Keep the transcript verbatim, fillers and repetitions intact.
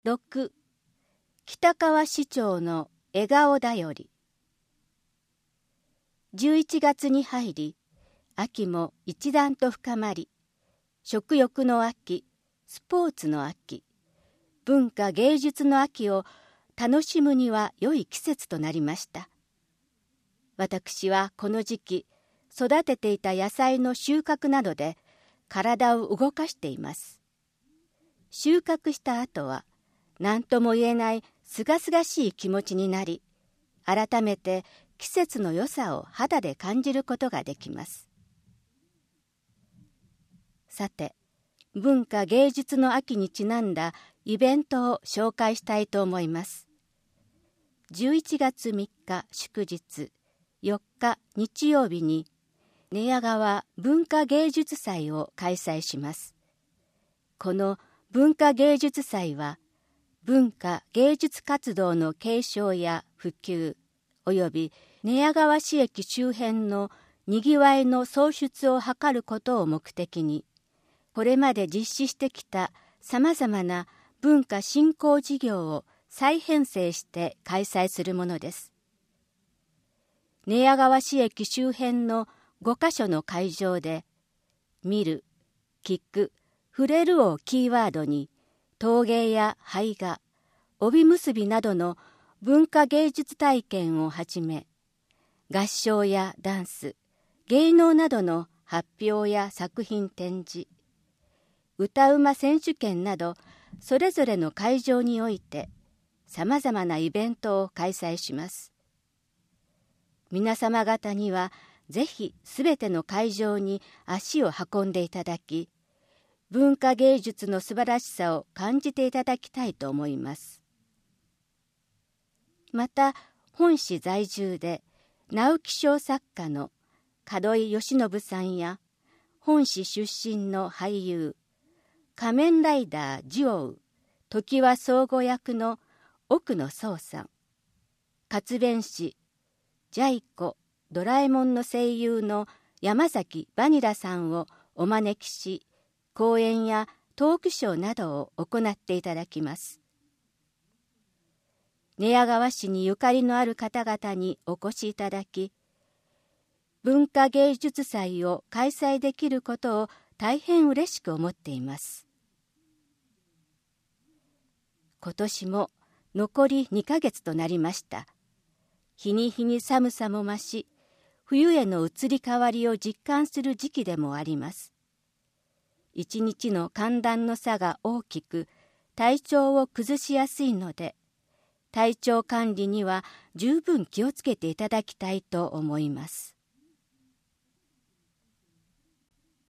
ろく、北川市長の笑顔だより。じゅういちがつに入り、秋も一段と深まり、食欲の秋、スポーツの秋、文化芸術の秋を楽しむには良い季節となりました。私はこの時期、育てていた野菜の収穫などで体を動かしています。収穫した後は、何とも言えないすがすがしい気持ちになり、改めて季節の良さを肌で感じることができます。さて、文化芸術の秋にちなんだイベントを紹介したいと思います。じゅういちがつみっか祝日、よっか日曜日に寝屋川文化芸術祭を開催します。この文化芸術祭は、文化芸術活動の継承や普及、および寝屋川市駅周辺のにぎわいの創出を図ることを目的に、これまで実施してきたさまざまな文化振興事業を再編成して開催するものです。寝屋川市駅周辺のごかしょの会場で、見る、聞く、触れるをキーワードに、陶芸や胚画、帯結びなどの文化芸術体験をはじめ、合唱やダンス、芸能などの発表や作品展示、歌うま選手権など、それぞれの会場において、さまざまなイベントを開催します。皆様方には、ぜひすべての会場に足を運んでいただき、文化芸術の素晴らしさを感じていただきたいと思います。また、本市在住で直木賞作家の門井慶喜さんや、本市出身の俳優、仮面ライダージオウ、常盤相互役の奥野壮さん、活弁士、ジャイ子、ドラえもんの声優の山崎バニラさんをお招きし、講演やトークショーなどを行っていただきます。寝屋川市にゆかりのある方々にお越しいただき、文化芸術祭を開催できることを大変嬉しく思っています。今年も残りにかげつとなりました。日に日に寒さも増し、冬への移り変わりを実感する時期でもあります。一日の寒暖の差が大きく、体調を崩しやすいので、体調管理には十分気をつけていただきたいと思います。